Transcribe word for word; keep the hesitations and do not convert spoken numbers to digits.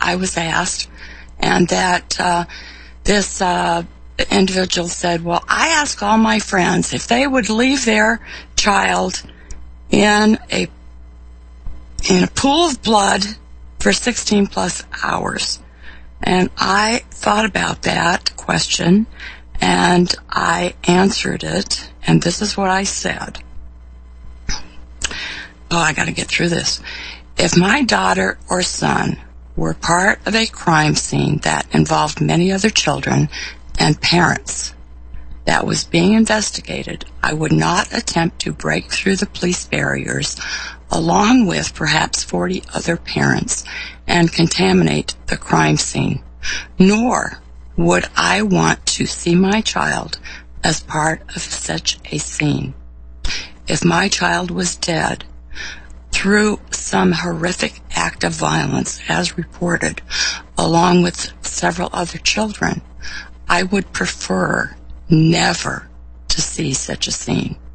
I was asked, and that uh, this uh, individual said, well, I asked all my friends if they would leave their child in a in a pool of blood for sixteen plus hours. And I thought about that question, and I answered it, and this is what I said. Oh, I got to get through this. If my daughter or son were part of a crime scene that involved many other children and parents that was being investigated, I would not attempt to break through the police barriers along with perhaps forty other parents and contaminate the crime scene, nor would I want to see my child as part of such a scene. If my child was dead through some horrific act of violence as reported, along with several other children, I would prefer never to see such a scene.